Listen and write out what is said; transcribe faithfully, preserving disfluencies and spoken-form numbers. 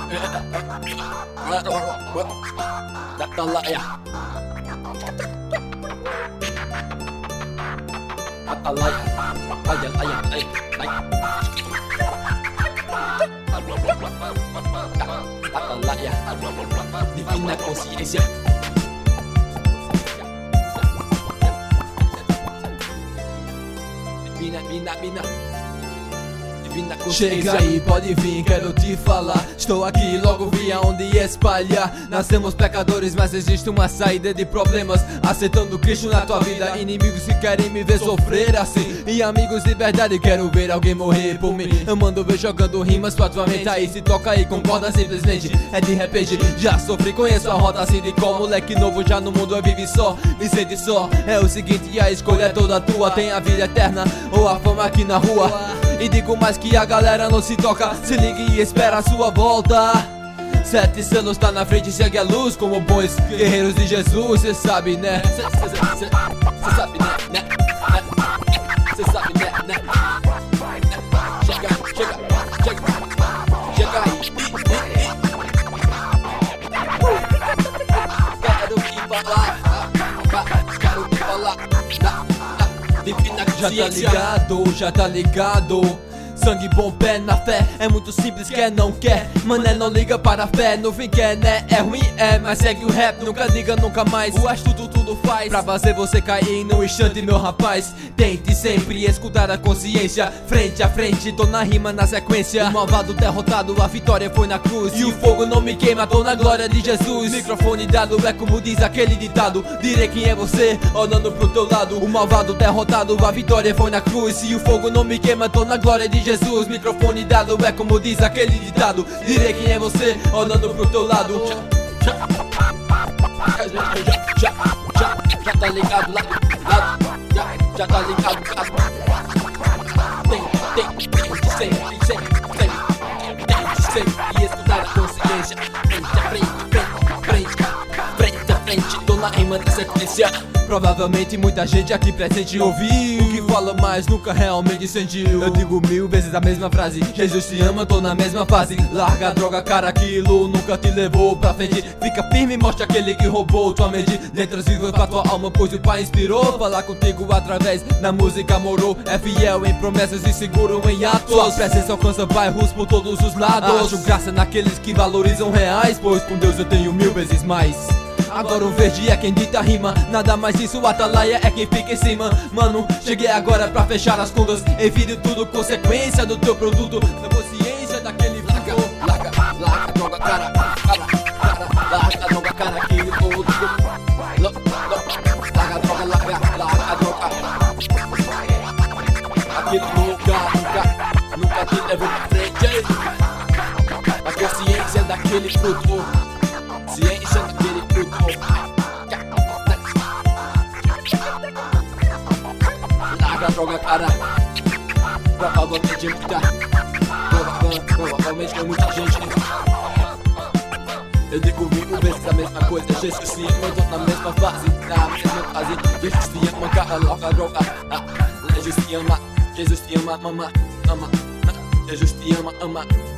Atalaia, Atalaia, Atalaia, Atalaia, divina consciência. Divina, divina, divina. Chega aí, pode vir, quero te falar. Estou aqui, logo vi aonde espalhar. Nascemos pecadores, mas existe uma saída de problemas. Aceitando Cristo na tua vida. Inimigos que querem me ver sofrer assim, e amigos de verdade, quero ver alguém morrer por mim. Eu mando ver jogando rimas pra tua mente. Aí se toca aí, concorda simplesmente. É de repente, já sofri, conheço a rota assim de qual. Moleque novo já no mundo vive só, me sente só. É o seguinte, a escolha é toda tua. Tem a vida eterna ou a fama aqui na rua. E digo mais que a galera não se toca. Se ligue e espera a sua volta. Sete selos tá na frente, segue a luz como bons guerreiros de Jesus. Cê sabe, né? Cê, cê, cê, cê, cê sabe, né? né? Cê sabe, né? né? Chega, chega, chega, chega aí. Quero te falar, quero te falar. Já tá ligado, já tá ligado. Sangue bom, pé na fé. É muito simples, quer não quer. Mané não liga para a fé, no fim quer né. É ruim, é, mas segue o rap. Nunca liga, nunca mais. O astuto tudo faz pra fazer você cair no instante, meu rapaz. Tente sempre escutar a consciência. Frente a frente, tô na rima na sequência. O malvado derrotado, a vitória foi na cruz. E o fogo não me queima, tô na glória de Jesus. Microfone dado, é como diz aquele ditado. Direi quem é você, olhando pro teu lado. O malvado derrotado, a vitória foi na cruz. E o fogo não me queima, tô na glória de Jesus. Microfone dado, é como diz aquele ditado. Direi quem é você, olhando pro teu lado. Já, já, já, já, já tá ligado lá, lado, já, já tá ligado, lado. Tem, tem, tem de sempre, sempre, sempre, tem de sempre. E escutar a consciência. Frente a frente, frente, frente, frente a frente. Tô na rima na sequência. Provavelmente muita gente aqui presente ouviu o que fala, mas nunca realmente sentiu. Eu digo mil vezes a mesma frase: Jesus te ama, tô na mesma fase. Larga a droga, cara, aquilo nunca te levou pra frente. Fica firme, mostra aquele que roubou tua mente. Letras vivas pra tua alma, pois o Pai inspirou. Falar contigo através da música morou. É fiel em promessas e seguro em atos. Sua presença alcança bairros por todos os lados. Acho graça naqueles que valorizam reais, pois com Deus eu tenho mil vezes mais. Agora o verde é quem dita a rima. Nada mais isso, o Atalaia é quem fica em cima. Mano, cheguei agora pra fechar as contas. Envio tudo, consequência do teu produto. Da consciência daquele larga, larga, larga, droga, cara, cara, cara. Larga, droga, cara, aquilo todo. Larga, droga, larga, larga, droga. Aquilo nunca, nunca, nunca te levou pra frente. A consciência daquele fruto. Ciência daquele fruto. Larga a droga, cara. Provavelmente muita Provavelmente tem muita gente. Eu digo mil vezes a mesma coisa. Jesus te ama, eu tô na mesma fase. Na mesma fase. Jesus te ama, cara, larga a droga. Jesus te ama, Jesus te ama, ama, ama. Jesus te ama, ama.